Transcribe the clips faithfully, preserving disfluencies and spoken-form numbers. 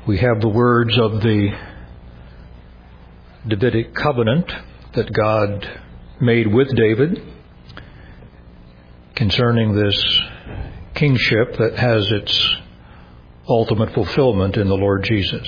We have the words of the Davidic covenant that God made with David concerning this kingship that has its ultimate fulfillment in the Lord Jesus.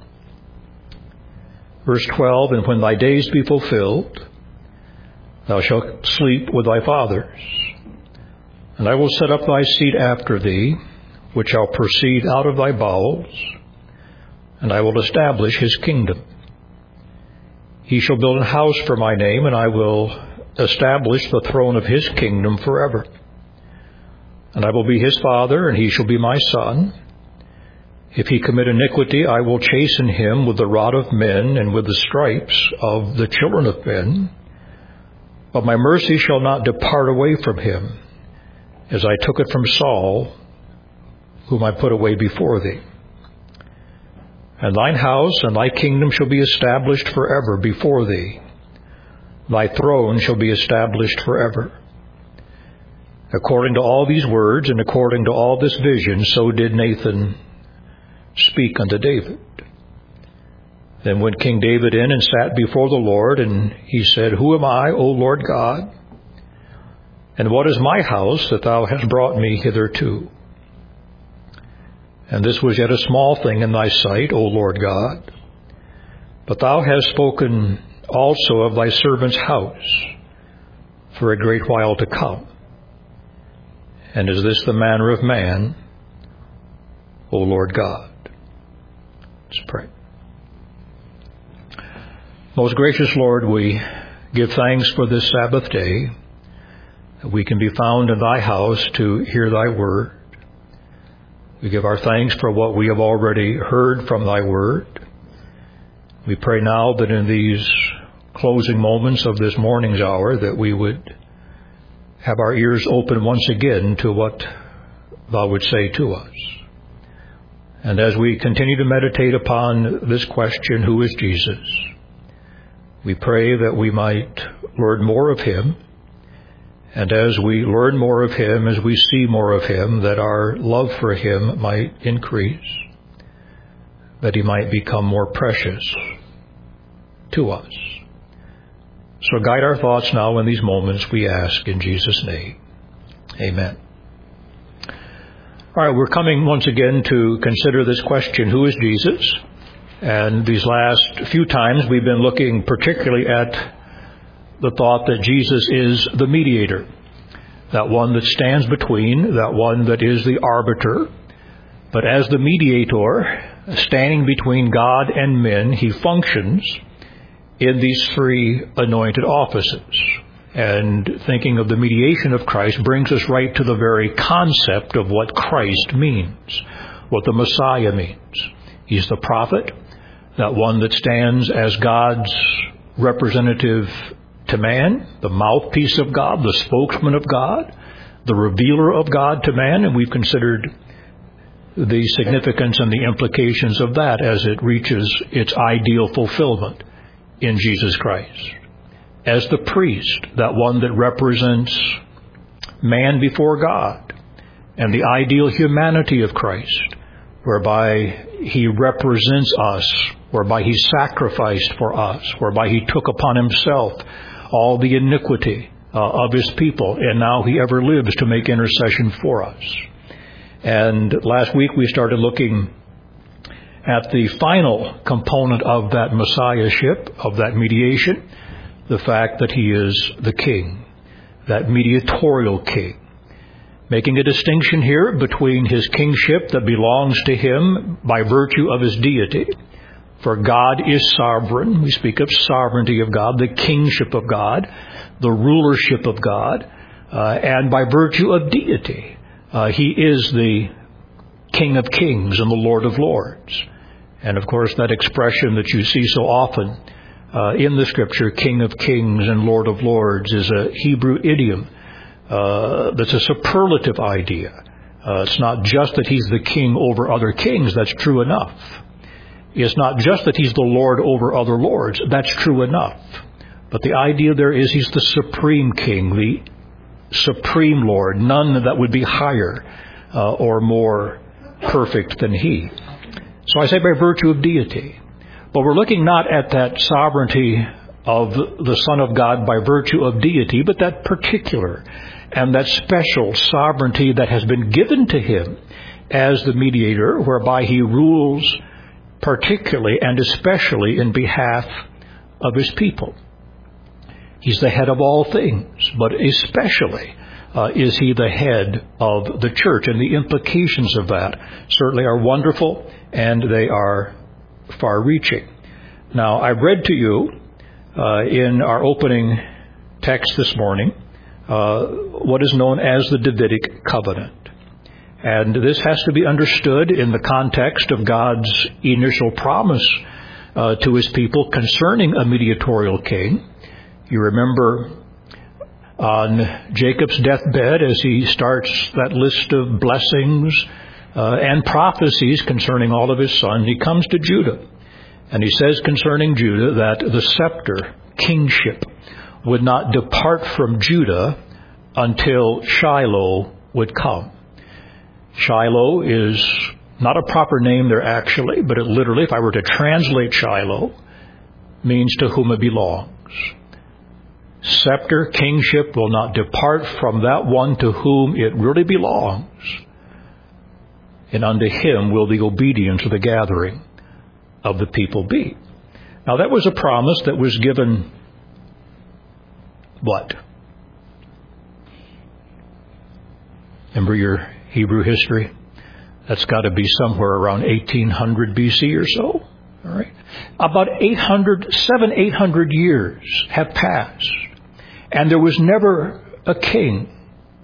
Verse twelve, and when thy days be fulfilled, thou shalt sleep with thy fathers, and I will set up thy seed after thee, which shall proceed out of thy bowels, and I will establish his kingdom. He shall build an house for my name, and I will establish the throne of his kingdom forever. And I will be his father, and he shall be my son. If he commit iniquity, I will chasten him with the rod of men and with the stripes of the children of men. But my mercy shall not depart away from him, as I took it from Saul, whom I put away before thee. And thine house and thy kingdom shall be established forever before thee. Thy throne shall be established forever. According to all these words and according to all this vision, so did Nathan speak unto David. Then went King David in and sat before the Lord, and he said, Who am I, O Lord God? And what is my house that thou hast brought me hitherto? And this was yet a small thing in thy sight, O Lord God. But thou hast spoken also of thy servant's house for a great while to come. And is this the manner of man, O Lord God? Let's pray. Most gracious Lord, we give thanks for this Sabbath day, that we can be found in thy house to hear thy word. We give our thanks for what we have already heard from thy word. We pray now that in these closing moments of this morning's hour that we would have our ears open once again to what thou would say to us. And as we continue to meditate upon this question, who is Jesus, we pray that we might learn more of him. And as we learn more of him, as we see more of him, that our love for him might increase, that he might become more precious to us. So guide our thoughts now in these moments, we ask in Jesus' name. Amen. All right, we're coming once again to consider this question, who is Jesus? And these last few times we've been looking particularly at the thought that Jesus is the mediator, that one that stands between, that one that is the arbiter. But as the mediator, standing between God and men, he functions in these three anointed offices. And thinking of the mediation of Christ brings us right to the very concept of what Christ means, what the Messiah means. He's the prophet, that one that stands as God's representative to man, the mouthpiece of God, the spokesman of God, the revealer of God to man, and we've considered the significance and the implications of that as it reaches its ideal fulfillment in Jesus Christ. As the priest, that one that represents man before God, and the ideal humanity of Christ, whereby he represents us, whereby he sacrificed for us, whereby he took upon himself all the iniquity uh, of his people, and now he ever lives to make intercession for us. And last week we started looking at the final component of that messiahship, of that mediation, the fact that he is the king, that mediatorial king, making a distinction here between his kingship that belongs to him by virtue of his deity. For God is sovereign. We speak of sovereignty of God, the kingship of God, the rulership of God, uh, and by virtue of deity, uh, he is the King of kings and the Lord of lords. And of course, that expression that you see so often uh, in the Scripture, King of kings and Lord of lords, is a Hebrew idiom uh, that's a superlative idea. Uh, it's not just that he's the king over other kings. That's true enough. It's not just that he's the Lord over other lords. That's true enough. But the idea there is he's the supreme king, the supreme Lord, none that would be higher uh, or more perfect than he. So I say by virtue of deity. But we're looking not at that sovereignty of the Son of God by virtue of deity, but that particular and that special sovereignty that has been given to him as the mediator, whereby he rules particularly and especially in behalf of his people. He's the head of all things, but especially uh, is he the head of the church. And the implications of that certainly are wonderful, and they are far-reaching. Now, I read to you uh, in our opening text this morning uh, what is known as the Davidic covenant. And this has to be understood in the context of God's initial promise uh, to his people concerning a mediatorial king. You remember on Jacob's deathbed, as he starts that list of blessings uh, and prophecies concerning all of his sons, he comes to Judah. And he says concerning Judah that the scepter, kingship, would not depart from Judah until Shiloh would come. Shiloh is not a proper name there actually, but it literally, if I were to translate Shiloh, means to whom it belongs. Scepter, kingship will not depart from that one to whom it really belongs. And unto him will the obedience of the gathering of the people be. Now that was a promise that was given, what? Remember your Hebrew history? That's got to be somewhere around eighteen hundred B C or so. All right. About eight hundred, seven, eight hundred years have passed, and there was never a king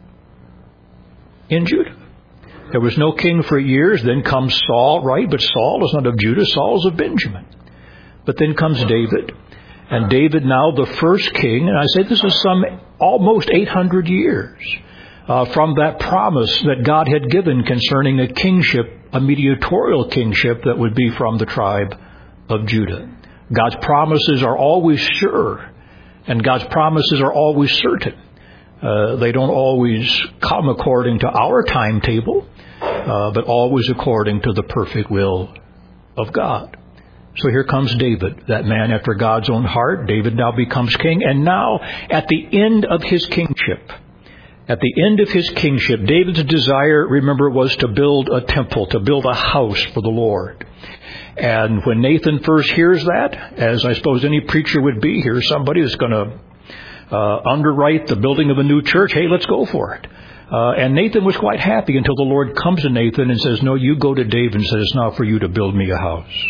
in Judah. There was no king for years. Then comes Saul, right? But Saul is not of Judah. Saul is of Benjamin. But then comes David. And David now the first king. And I say this is some almost eight hundred years uh, from that promise that God had given concerning a kingship, a mediatorial kingship that would be from the tribe of Judah. God's promises are always sure. And God's promises are always certain. Uh, they don't always come according to our timetable, uh, but always according to the perfect will of God. So here comes David, that man after God's own heart. David now becomes king. And now, at the end of his kingship, at the end of his kingship, David's desire, remember, was to build a temple, to build a house for the Lord. And when Nathan first hears that, as I suppose any preacher would be, here's somebody that's going to Uh, underwrite the building of a new church. Hey, let's go for it. Uh, and Nathan was quite happy until the Lord comes to Nathan and says, no, you go to David and says, it's not for you to build me a house.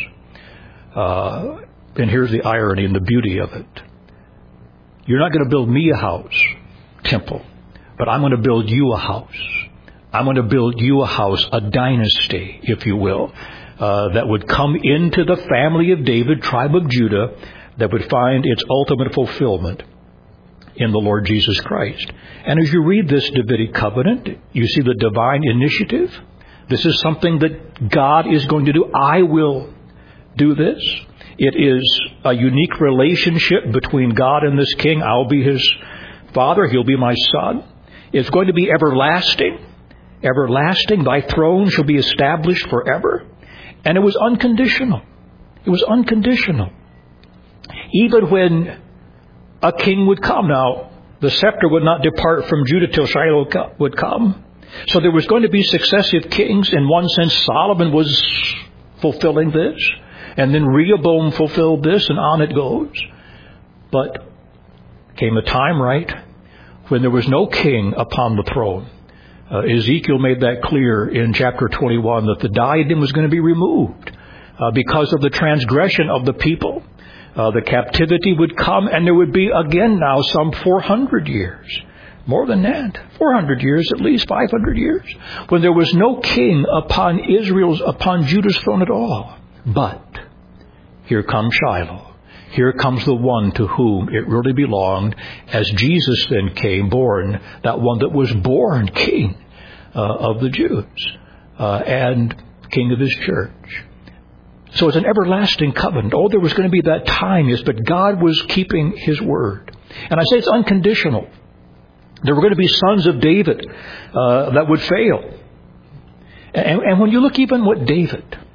Uh, and here's the irony and the beauty of it. You're not going to build me a house, temple, but I'm going to build you a house. I'm going to build you a house, a dynasty, if you will, uh, that would come into the family of David, tribe of Judah, that would find its ultimate fulfillment in the Lord Jesus Christ. And as you read this Davidic covenant, you see the divine initiative. This is something that God is going to do. I will do this. It is a unique relationship between God and this king. I'll be his father. He'll be my son. It's going to be everlasting. Everlasting. Thy throne shall be established forever. And it was unconditional. It was unconditional. Even when a king would come. Now, the scepter would not depart from Judah till Shiloh would come. So there was going to be successive kings. In one sense, Solomon was fulfilling this. And then Rehoboam fulfilled this, and on it goes. But came a time, right, when there was no king upon the throne. Uh, Ezekiel made that clear in chapter twenty-one, that the diadem was going to be removed uh, because of the transgression of the people. Uh, the captivity would come, and there would be again now some four hundred years. More than that. four hundred years, at least five hundred years. When there was no king upon Israel's, upon Judah's throne at all. But here comes Shiloh. Here comes the one to whom it really belonged, as Jesus then came, born, that one that was born king uh, of the Jews uh, and king of his church. So it's an everlasting covenant. Oh, there was going to be that time, yes, but God was keeping his word. And I say it's unconditional. There were going to be sons of David uh, that would fail. And, and when you look even what David,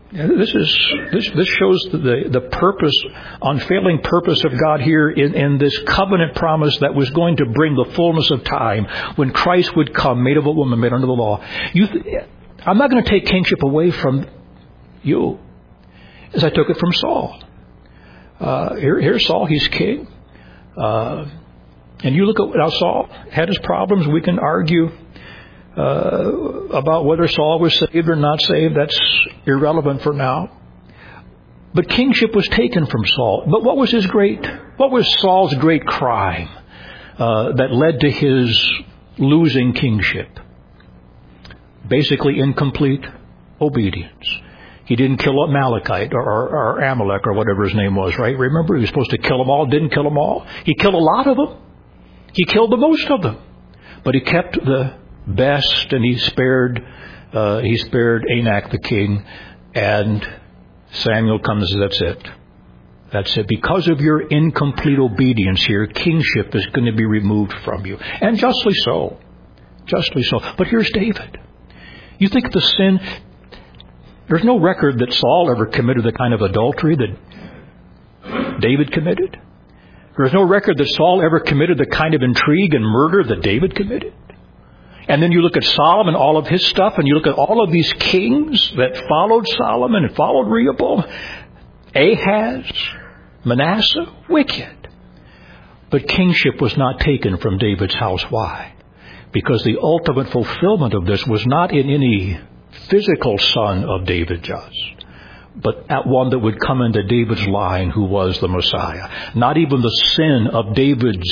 This is this this shows the the purpose, unfailing purpose of God here in, in this covenant promise that was going to bring the fullness of time when Christ would come, made of a woman, made under the law. You, I'm not going to take kingship away from you, as I took it from Saul. Uh, here, here's Saul; he's king, uh, and you look at how Saul had his problems. We can argue Uh, about whether Saul was saved or not saved. That's irrelevant for now. But kingship was taken from Saul. But what was his great, what was Saul's great crime uh, that led to his losing kingship? Basically incomplete obedience. He didn't kill Amalekite or, or, or Amalek or whatever his name was, right? Remember, he was supposed to kill them all, didn't kill them all. He killed a lot of them. He killed the most of them. But he kept the best, and he spared uh, he spared Anak the king, and Samuel comes and says, that's it. That's it. Because of your incomplete obedience here, kingship is going to be removed from you. And justly so. Justly so. But here's David. You think the sin, there's no record that Saul ever committed the kind of adultery that David committed. There's no record that Saul ever committed the kind of intrigue and murder that David committed. And then you look at Solomon, all of his stuff, and you look at all of these kings that followed Solomon and followed Rehoboam. Ahaz, Manasseh, wicked. But kingship was not taken from David's house. Why? Because the ultimate fulfillment of this was not in any physical son of David just, but at one that would come into David's line who was the Messiah. Not even the sin of David's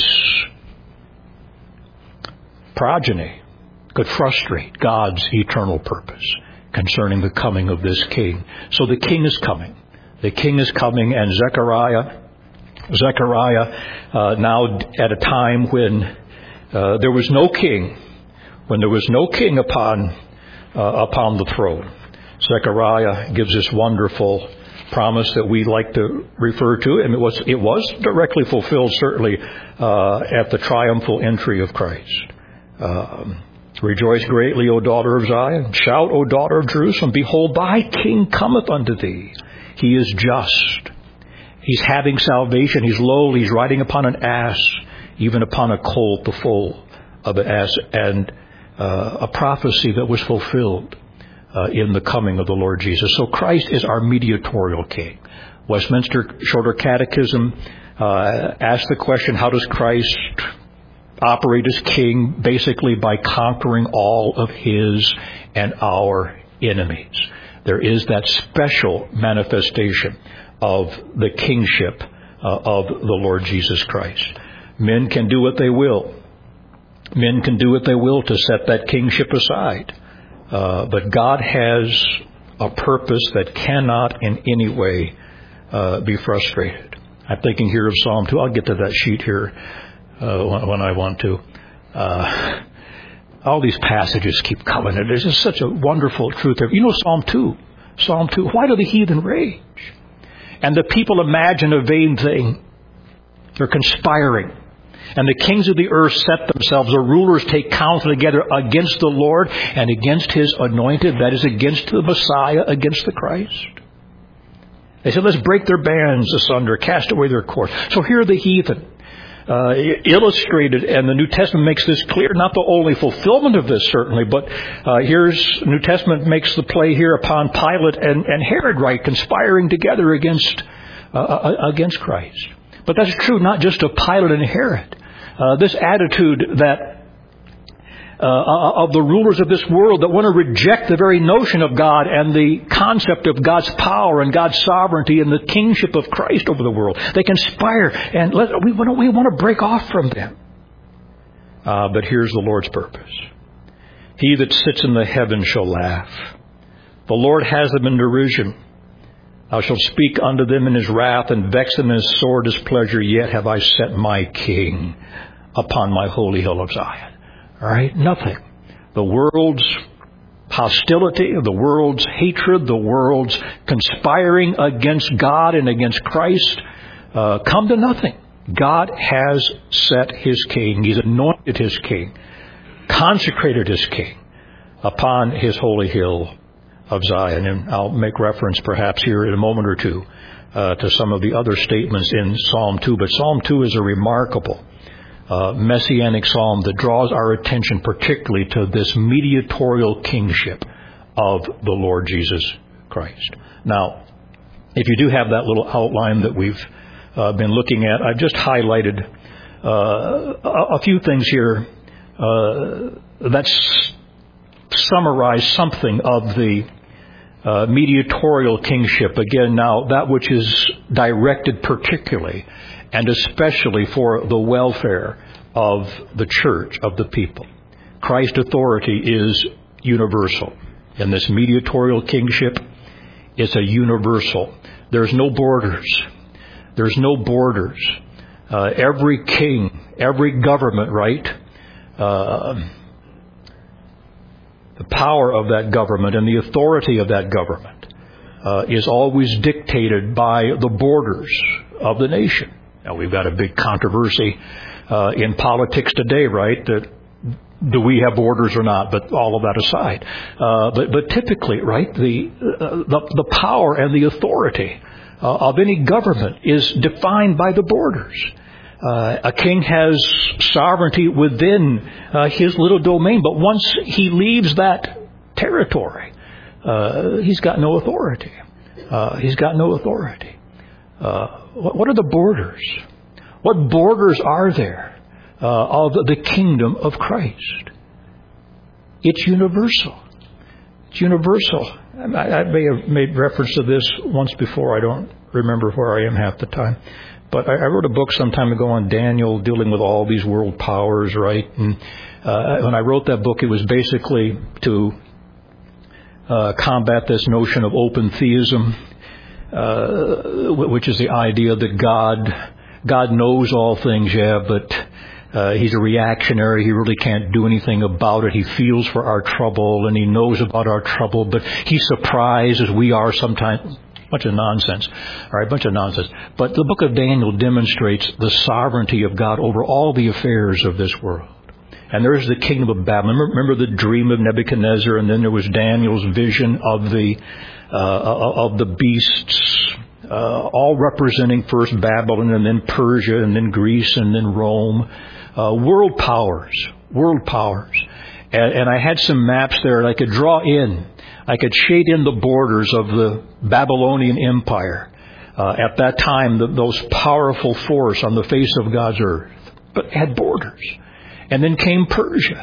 progeny could frustrate God's eternal purpose concerning the coming of this king. So the king is coming. The king is coming, and Zechariah, Zechariah, uh, now at a time when uh, there was no king, when there was no king upon uh, upon the throne, Zechariah gives this wonderful promise that we like to refer to, and it was it was directly fulfilled certainly uh, at the triumphal entry of Christ. Um, Rejoice greatly, O daughter of Zion. Shout, O daughter of Jerusalem. Behold, thy king cometh unto thee. He is just. He's having salvation. He's lowly. He's riding upon an ass, even upon a colt, the foal of an ass, and uh, a prophecy that was fulfilled uh, in the coming of the Lord Jesus. So Christ is our mediatorial king. Westminster Shorter Catechism uh, asks the question, how does Christ operate as king? Basically by conquering all of his and our enemies. There is that special manifestation of the kingship uh, of the Lord Jesus Christ. Men can do what they will. Men can do what they will to set that kingship aside. Uh, but God has a purpose that cannot in any way uh, be frustrated. I'm thinking here of Psalm two. I'll get to that sheet here Uh, when, when I want to. Uh, all these passages keep coming. There's just such a wonderful truth there. You know Psalm two. Psalm two. Why do the heathen rage? And the people imagine a vain thing. They're conspiring. And the kings of the earth set themselves. The rulers take counsel together against the Lord and against His anointed. That is, against the Messiah, against the Christ. They said, let's break their bands asunder, cast away their cords. So here are the heathen. Uh, illustrated, and the New Testament makes this clear, not the only fulfillment of this certainly, but uh, here's, New Testament makes the play here upon Pilate and, and Herod, right, conspiring together against uh, against Christ. But that's true not just of Pilate and Herod. Uh, this attitude that uh, of the rulers of this world that want to reject the very notion of God and the concept of God's power and God's sovereignty and the kingship of Christ over the world. They conspire, and let, we, want to, we want to break off from them. Uh, but here's the Lord's purpose. He that sits in the heavens shall laugh. The Lord has them in derision. Thou shalt speak unto them in His wrath, and vex them in His sore displeasure. Yet have I set my King upon my holy hill of Zion. All right, nothing. The world's hostility, the world's hatred, the world's conspiring against God and against Christ uh, come to nothing. God has set His king. He's anointed His king, consecrated His king upon His holy hill of Zion. And I'll make reference perhaps here in a moment or two uh, to some of the other statements in Psalm two. But Psalm two is a remarkable uh, messianic psalm that draws our attention particularly to this mediatorial kingship of the Lord Jesus Christ. Now, if you do have that little outline that we've uh, been looking at, I've just highlighted uh, a, a few things here uh, that summarize something of the uh, mediatorial kingship. Again, now, that which is directed particularly and especially for the welfare of the church, of the people. Christ's authority is universal. In this mediatorial kingship, it's a universal. There's no borders. There's no borders. Uh, every king, every government, right? Uh, the power of that government and the authority of that government uh, is always dictated by the borders of the nation. Now, we've got a big controversy uh, in politics today, right? That do we have borders or not? But all of that aside, uh, but but typically, right, the uh, the, the power and the authority uh, of any government is defined by the borders. Uh, a king has sovereignty within uh, his little domain, but once he leaves that territory, uh, he's got no authority. Uh, he's got no authority. Uh, what, what are the borders? What borders are there Uh, of the kingdom of Christ? It's universal. It's universal. I, I may have made reference to this once before. I don't remember where I am half the time. But I, I wrote a book some time ago on Daniel dealing with all these world powers, right? And uh, when I wrote that book, it was basically to uh, combat this notion of open theism, uh, which is the idea that God, God knows all things, yeah, but Uh, he's a reactionary. He really can't do anything about it. He feels for our trouble and he knows about our trouble, but he's surprised as we are sometimes. Bunch of nonsense. All right, bunch of nonsense. But the book of Daniel demonstrates the sovereignty of God over all the affairs of this world. And there's the kingdom of Babylon. Remember, remember the dream of Nebuchadnezzar, and then there was Daniel's vision of the uh, of the beasts, uh, all representing first Babylon and then Persia and then Greece and then Rome. Uh, world powers, world powers. And, and I had some maps there that I could draw in. I could shade in the borders of the Babylonian Empire. Uh, at that time, the, those powerful force on the face of God's earth. But it had borders. And then came Persia.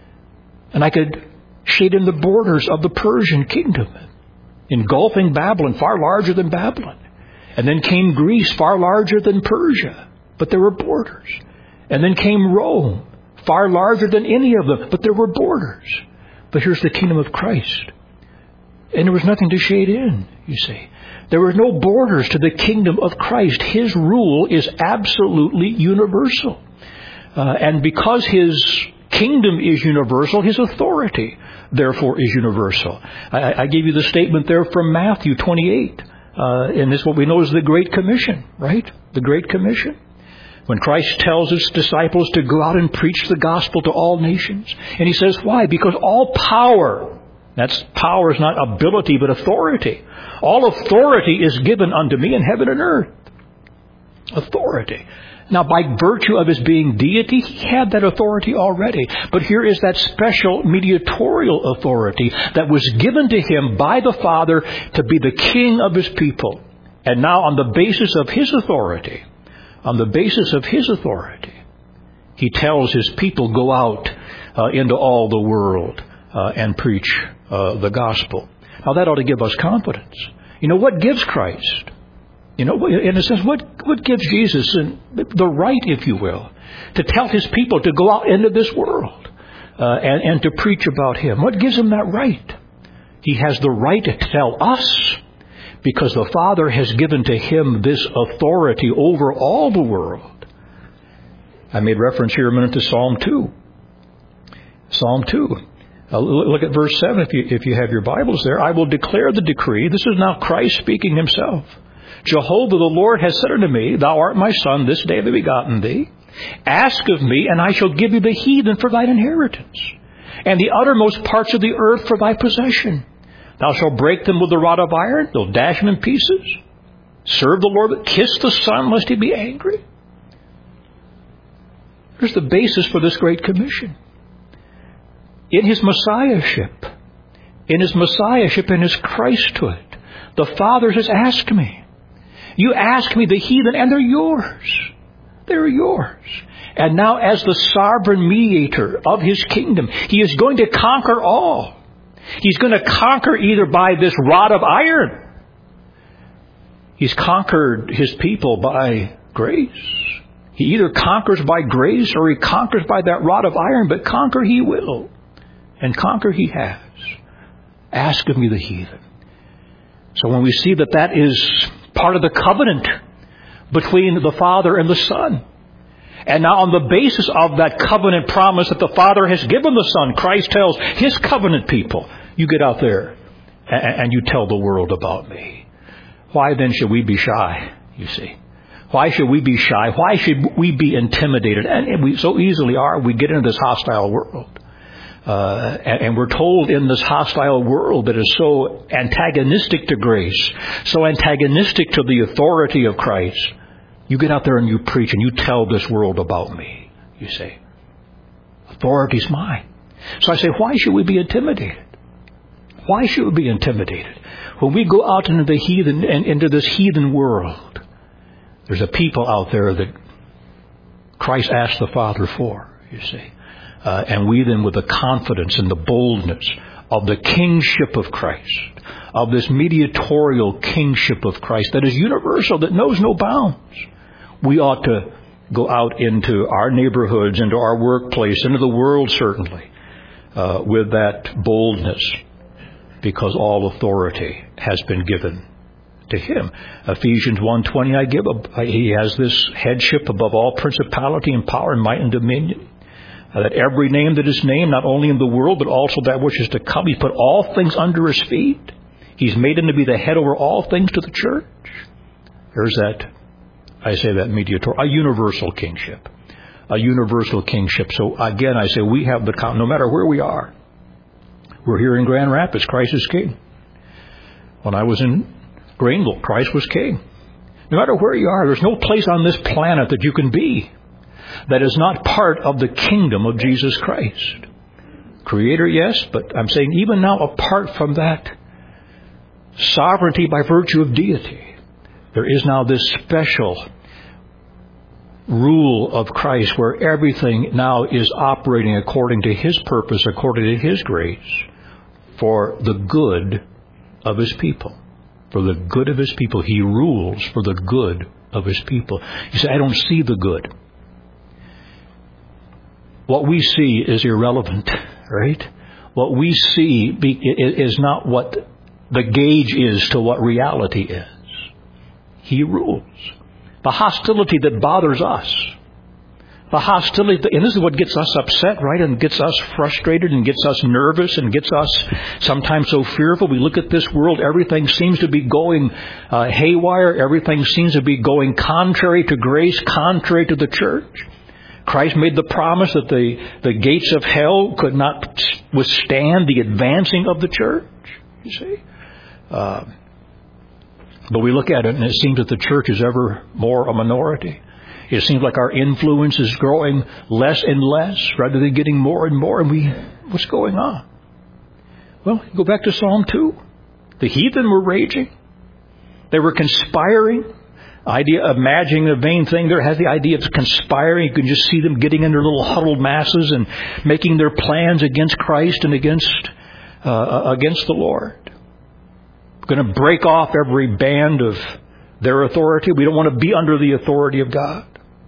And I could shade in the borders of the Persian kingdom, engulfing Babylon, far larger than Babylon. And then came Greece, far larger than Persia. But there were borders. And then came Rome, far larger than any of them, but there were borders. But here's the kingdom of Christ. And there was nothing to shade in, you see. There were no borders to the kingdom of Christ. His rule is absolutely universal. Uh, and because His kingdom is universal, His authority, therefore, is universal. I, I gave you the statement there from Matthew twenty-eight. Uh, and this is what we know as the Great Commission, right? The Great Commission. When Christ tells His disciples to go out and preach the gospel to all nations. And He says, why? Because all power, that's power is not ability but authority. All authority is given unto me in heaven and earth. Authority. Now, by virtue of His being deity, He had that authority already. But here is that special mediatorial authority that was given to Him by the Father to be the king of His people. And now on the basis of His authority, on the basis of His authority, He tells His people, go out uh, into all the world uh, and preach uh, the gospel. Now that ought to give us confidence. You know, what gives Christ? You know, in a sense, what, what gives Jesus the right, if you will, to tell His people to go out into this world uh, and, and to preach about Him? What gives Him that right? He has the right to tell us, because the Father has given to Him this authority over all the world. I made reference here a minute to Psalm two. Psalm two. Uh, look at verse seven if you, if you have your Bibles there. I will declare the decree. This is now Christ speaking Himself. Jehovah the Lord has said unto me, Thou art my Son, this day have I begotten thee. Ask of me, and I shall give thee the heathen for thine inheritance, and the uttermost parts of the earth for thy possession. Thou shalt break them with the rod of iron. They'll dash them in pieces. Serve the Lord, but kiss the Son, lest he be angry. Here's the basis for this great commission. In his Messiahship, in his Messiahship and his Christhood, the Father says, ask me. You ask me, the heathen, and they're yours. They're yours. And now as the sovereign mediator of his kingdom, he is going to conquer all. He's going to conquer either by this rod of iron. He's conquered his people by grace. He either conquers by grace or he conquers by that rod of iron, but conquer he will. And conquer he has. Ask of me the heathen. So when we see that that is part of the covenant between the Father and the Son, and now on the basis of that covenant promise that the Father has given the Son, Christ tells his covenant people, you get out there and you tell the world about me. Why then should we be shy, you see? Why should we be shy? Why should we be intimidated? And we so easily are. We get into this hostile world. Uh, and, and we're told in this hostile world that is so antagonistic to grace, so antagonistic to the authority of Christ, you get out there and you preach and you tell this world about me, you say. Authority's mine. So I say, why should we be intimidated? Why should we be intimidated? When we go out into the heathen and into this heathen world, there's a people out there that Christ asked the Father for, you see. Uh, and we then, with the confidence and the boldness of the kingship of Christ, of this mediatorial kingship of Christ that is universal, that knows no bounds, we ought to go out into our neighborhoods, into our workplace, into the world certainly, uh, with that boldness, because all authority has been given to him. Ephesians one twenty, I give, a, he has this headship above all principality and power and might and dominion. Uh, that every name that is named, not only in the world, but also that which is to come, he put all things under his feet. He's made him to be the head over all things to the church. There's that, I say that mediator, a universal kingship. A universal kingship. So again, I say we have the, no matter where we are. We're here in Grand Rapids, Christ is king. When I was in Greenville, Christ was king. No matter where you are, there's no place on this planet that you can be that is not part of the kingdom of Jesus Christ. Creator, yes, but I'm saying even now apart from that sovereignty by virtue of deity, there is now this special rule of Christ where everything now is operating according to his purpose, according to his grace, for the good of his people. For the good of his people. He rules for the good of his people. You say, I don't see the good. What we see is irrelevant, right? What we see is not what the gauge is to what reality is. He rules. The hostility that bothers us, the hostility, and this is what gets us upset, right? And gets us frustrated and gets us nervous and gets us sometimes so fearful. We look at this world, everything seems to be going uh, haywire. Everything seems to be going contrary to grace, contrary to the church. Christ made the promise that the, the gates of hell could not withstand the advancing of the church, you see. Uh, but we look at it and it seems that the church is ever more a minority. It seems like our influence is growing less and less rather than getting more and more. And we, what's going on? Well, go back to Psalm two. The heathen were raging. They were conspiring. Idea of imagining a vain thing there has the idea of conspiring. You can just see them getting in their little huddled masses and making their plans against Christ and against uh, against the Lord. We're going to break off every band of their authority. We don't want to be under the authority of God.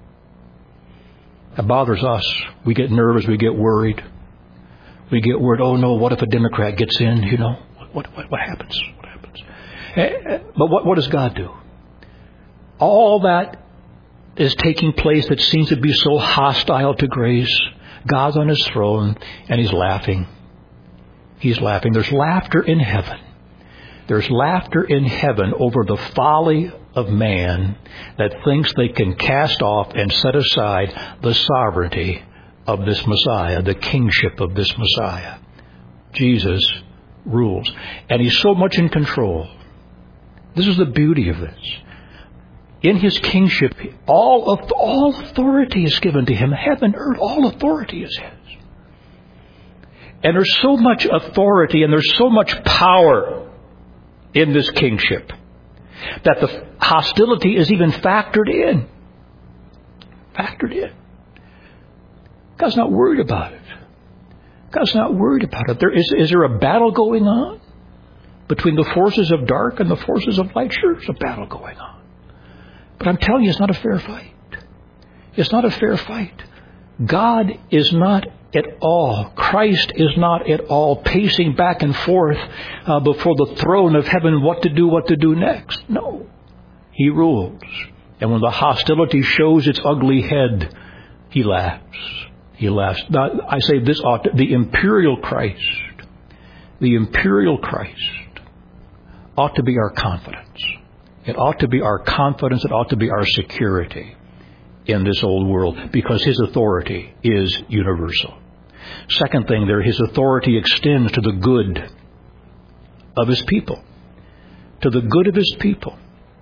That bothers us. We get nervous. We get worried. We get worried. Oh no! What if a Democrat gets in? You know what? What, what happens? What happens? But what, what does God do? All that is taking place that seems to be so hostile to grace. God's on his throne and he's laughing. He's laughing. There's laughter in heaven. There's laughter in heaven over the folly of man that thinks they can cast off and set aside the sovereignty of this Messiah, the kingship of this Messiah. Jesus rules. And He's so much in control. This is the beauty of this. In His kingship, all of all authority is given to Him. Heaven, earth, all authority is His. And there's so much authority and there's so much power in this kingship that the hostility is even factored in. Factored in. God's not worried about it. God's not worried about it. There is, is there a battle going on between the forces of dark and the forces of light? Sure, there's a battle going on. But I'm telling you, it's not a fair fight. It's not a fair fight. God is not at all, Christ is not at all pacing back and forth uh, before the throne of heaven what to do, what to do next. No. He rules. And when the hostility shows its ugly head, He laughs. He laughs. Now, I say this ought to, the imperial Christ, the imperial Christ ought to be our confidence. It ought to be our confidence. It ought to be our security in this old world because His authority is universal. Second thing there, His authority extends to the good of His people. To the good of His people.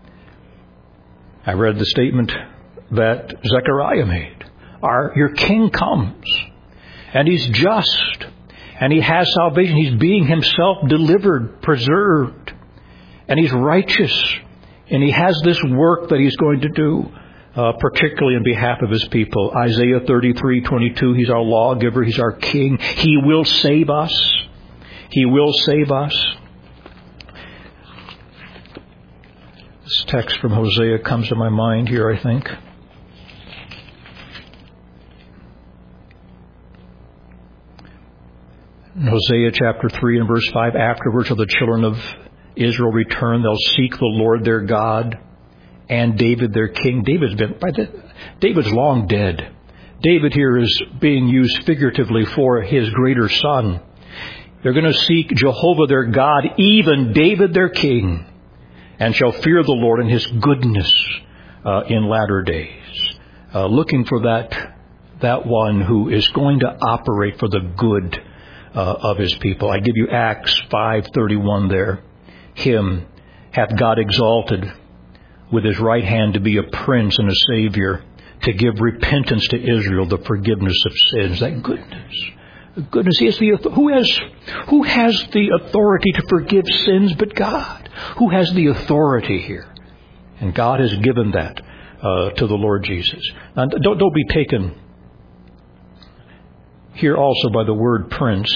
I read the statement that Zechariah made. Our, your king comes, and He's just, and He has salvation. He's being Himself delivered, preserved, and He's righteous, and He has this work that He's going to do, uh, particularly in behalf of His people. Isaiah thirty-three twenty-two, He's our lawgiver, He's our king. He will save us. He will save us. This text from Hosea comes to my mind here, I think. In Hosea chapter three and verse five, afterwards shall the children of Israel return. They'll seek the Lord their God and David their king. David's been, by the, David's long dead. David here is being used figuratively for his greater son. They're going to seek Jehovah their God, even David their king, and shall fear the Lord and His goodness uh, in latter days. Uh, looking for that, that one who is going to operate for the good Uh, of His people. I give you Acts five thirty-one there. Him hath God exalted with His right hand to be a prince and a savior, to give repentance to Israel, the forgiveness of sins. That goodness. Goodness. He has the, who has, who has the authority to forgive sins but God? Who has the authority here? And God has given that uh, to the Lord Jesus. Now, don't, don't be taken here also by the word prince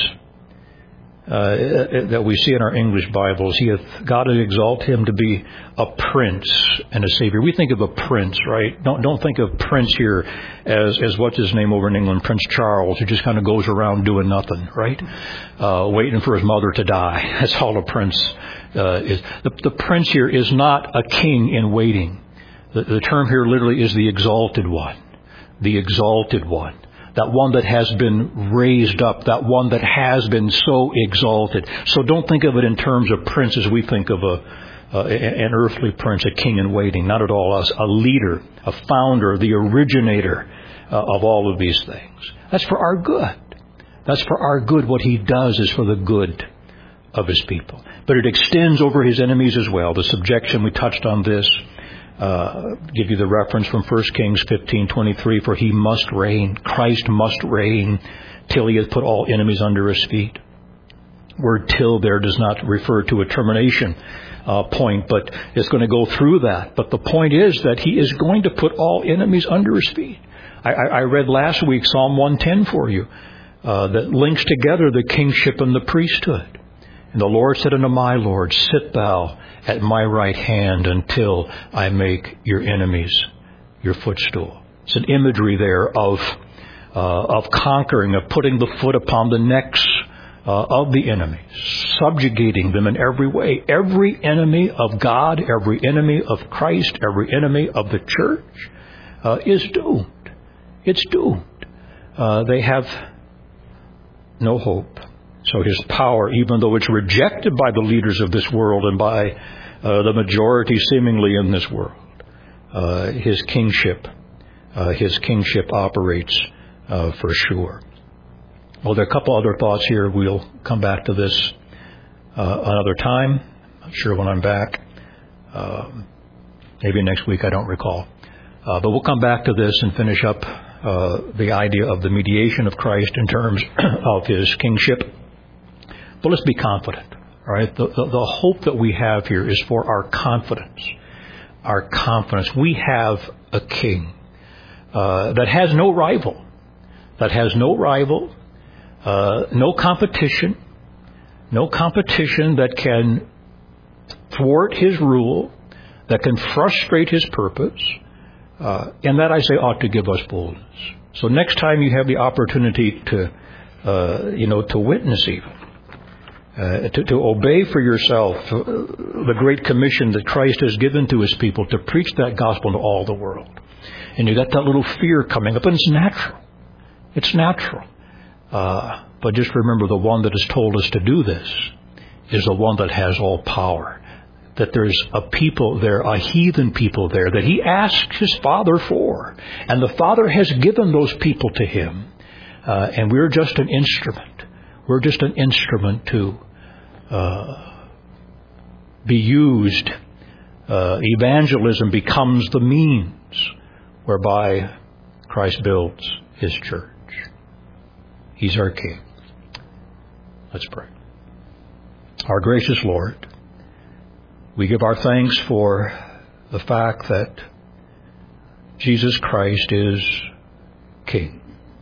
uh, that we see in our English Bibles. He hath, God has exalted Him to be a prince and a savior. We think of a prince, right? Don't don't think of prince here as as what's his name over in England, Prince Charles, who just kind of goes around doing nothing, right? Uh, waiting for his mother to die. That's all a prince uh, is. The, the prince here is not a king in waiting. The, the term here literally is the exalted one, the exalted one. That one that has been raised up, that one that has been so exalted. So don't think of it in terms of prince as we think of a, uh, an earthly prince, a king in waiting. Not at all. A leader, a founder, the originator uh, of all of these things. That's for our good. That's for our good. What He does is for the good of His people. But it extends over His enemies as well. The subjection, we touched on this. Uh, give you the reference from First Kings fifteen twenty-three, for He must reign, Christ must reign till He hath put all enemies under His feet. Word till there does not refer to a termination uh, point, but it's going to go through that. But the point is that He is going to put all enemies under His feet. I, I, I read last week Psalm one ten for you uh, that links together the kingship and the priesthood. And the Lord said unto my Lord, sit thou at my right hand until I make your enemies your footstool. It's an imagery there of uh, of conquering, of putting the foot upon the necks uh, of the enemies, subjugating them in every way. Every enemy of God, every enemy of Christ, every enemy of the church uh, is doomed. It's doomed. Uh, they have no hope. So His power, even though it's rejected by the leaders of this world and by uh, the majority seemingly in this world, uh, His kingship, uh, His kingship operates uh, for sure. Well, there are a couple other thoughts here. We'll come back to this uh, another time. I'm sure when I'm back. Um, maybe next week, I don't recall. Uh, but we'll come back to this and finish up uh, the idea of the mediation of Christ in terms of his kingship. But let's be confident. All right, the, the, the hope that we have here is for our confidence. Our confidence. We have a king uh, that has no rival. That has no rival, uh, no competition, no competition that can thwart his rule, that can frustrate his purpose. Uh, and that, I say, ought to give us boldness. So next time you have the opportunity to, uh, you know, to witness even, uh, to, to obey for yourself uh, the great commission that Christ has given to his people to preach that gospel to all the world. And you got that little fear coming up, and it's natural. It's natural. Uh, but just remember, the one that has told us to do this is the one that has all power. That there's a people there, a heathen people there, that he asked his Father for. And the Father has given those people to him. Uh, and we're just an instrument. We're just an instrument to uh, be used. Uh, evangelism becomes the means whereby Christ builds his church. He's our King. Let's pray. Our gracious Lord, we give our thanks for the fact that Jesus Christ is King.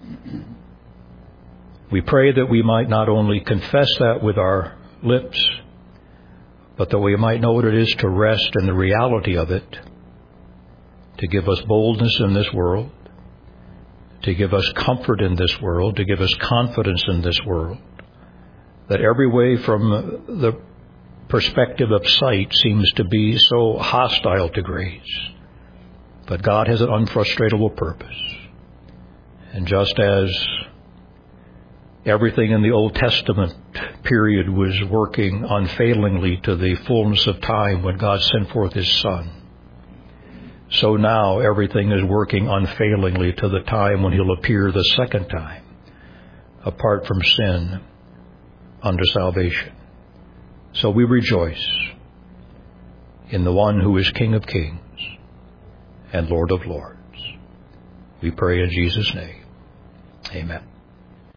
We pray that we might not only confess that with our lips, but that we might know what it is to rest in the reality of it, to give us boldness in this world, to give us comfort in this world, to give us confidence in this world, that every way from the perspective of sight seems to be so hostile to grace. But God has an unfrustratable purpose. And just as everything in the Old Testament period was working unfailingly to the fullness of time when God sent forth his Son, so now everything is working unfailingly to the time when he'll appear the second time, apart from sin, unto salvation. So we rejoice in the one who is King of kings and Lord of lords. We pray in Jesus' name. Amen.